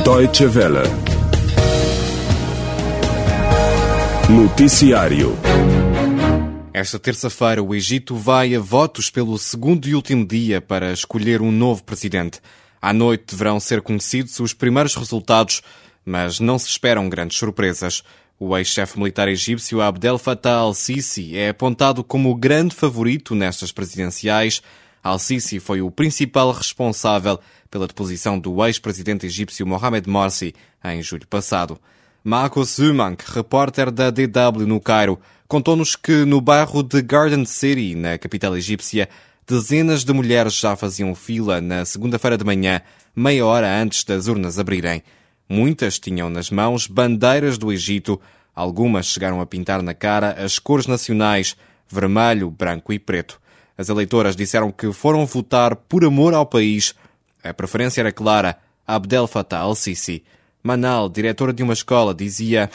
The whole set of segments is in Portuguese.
Deutsche Welle. Noticiário. Esta terça-feira, o Egito vai a votos pelo segundo e último dia para escolher um novo presidente. À noite deverão ser conhecidos os primeiros resultados, mas não se esperam grandes surpresas. O ex-chefe militar egípcio Abdel Fattah al-Sisi é apontado como o grande favorito nestas presidenciais. Al-Sisi foi o principal responsável pela deposição do ex-presidente egípcio Mohamed Morsi em julho passado. Marcos Zumank, repórter da DW no Cairo, contou-nos que no bairro de Garden City, na capital egípcia, dezenas de mulheres já faziam fila na segunda-feira de manhã, meia hora antes das urnas abrirem. Muitas tinham nas mãos bandeiras do Egito, algumas chegaram a pintar na cara as cores nacionais, vermelho, branco e preto. As eleitoras disseram que foram votar por amor ao país. A preferência era clara, Abdel Fattah al-Sisi. Manal, diretora de uma escola, dizia: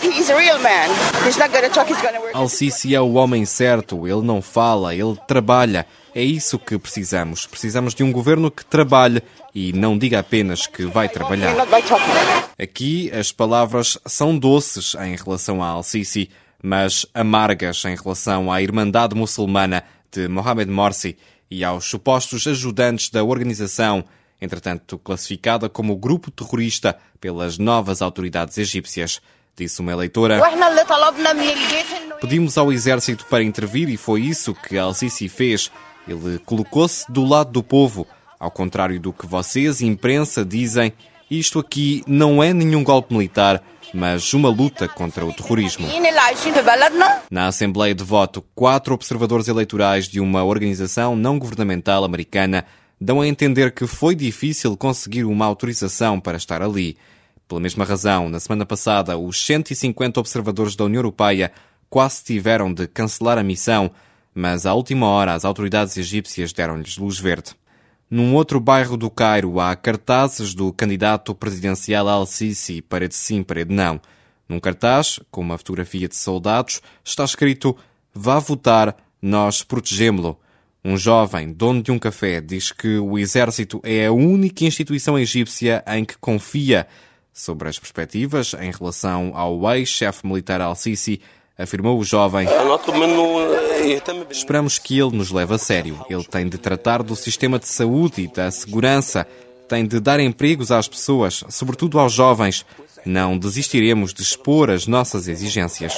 Al-Sisi é o homem certo, ele não fala, ele trabalha. É isso que precisamos. Precisamos de um governo que trabalhe e não diga apenas que vai trabalhar. Aqui as palavras são doces em relação a Al-Sisi, mas amargas em relação à Irmandade Muçulmana de Mohamed Morsi e aos supostos ajudantes da organização, entretanto classificada como grupo terrorista pelas novas autoridades egípcias. Disse uma eleitora: pedimos ao exército para intervir e foi isso que Al-Sisi fez. Ele colocou-se do lado do povo. Ao contrário do que vocês, imprensa, dizem, isto aqui não é nenhum golpe militar, mas uma luta contra o terrorismo. Na Assembleia de Voto, 4 observadores eleitorais de uma organização não governamental americana dão a entender que foi difícil conseguir uma autorização para estar ali. Pela mesma razão, na semana passada, os 150 observadores da União Europeia quase tiveram de cancelar a missão, mas à última hora as autoridades egípcias deram-lhes luz verde. Num outro bairro do Cairo há cartazes do candidato presidencial Al-Sisi, parede sim, parede não. Num cartaz, com uma fotografia de soldados, está escrito: vá votar, nós protegemo-lo. Um jovem, dono de um café, diz que o exército é a única instituição egípcia em que confia. Sobre as perspectivas em relação ao ex-chefe militar Al-Sisi, afirmou o jovem: esperamos que ele nos leve a sério. Ele tem de tratar do sistema de saúde e da segurança, tem de dar empregos às pessoas, sobretudo aos jovens. Não desistiremos de expor as nossas exigências.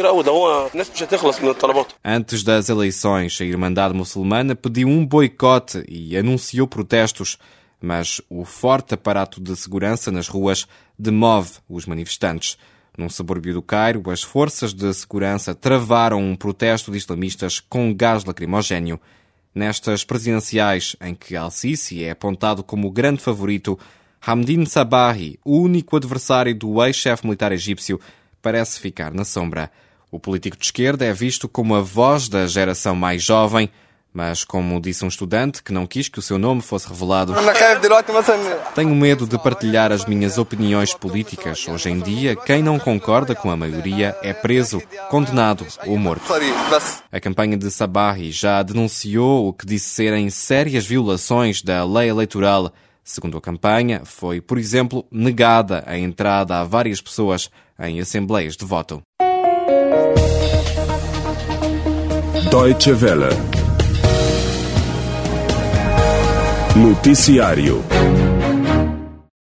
Antes das eleições, a Irmandade Muçulmana pediu um boicote e anunciou protestos, mas o forte aparato de segurança nas ruas demove os manifestantes. Num subúrbio do Cairo, as forças de segurança travaram um protesto de islamistas com gás lacrimogéneo. Nestas presidenciais, em que Al-Sisi é apontado como o grande favorito, Hamdin Sabahi, o único adversário do ex-chefe militar egípcio, parece ficar na sombra. O político de esquerda é visto como a voz da geração mais jovem, mas, como disse um estudante que não quis que o seu nome fosse revelado, tenho medo de partilhar as minhas opiniões políticas. Hoje em dia, quem não concorda com a maioria é preso, condenado ou morto. A campanha de Sabahi já denunciou o que disse serem sérias violações da lei eleitoral. Segundo a campanha, foi, por exemplo, negada a entrada a várias pessoas em assembleias de voto. Deutsche Welle. Noticiário.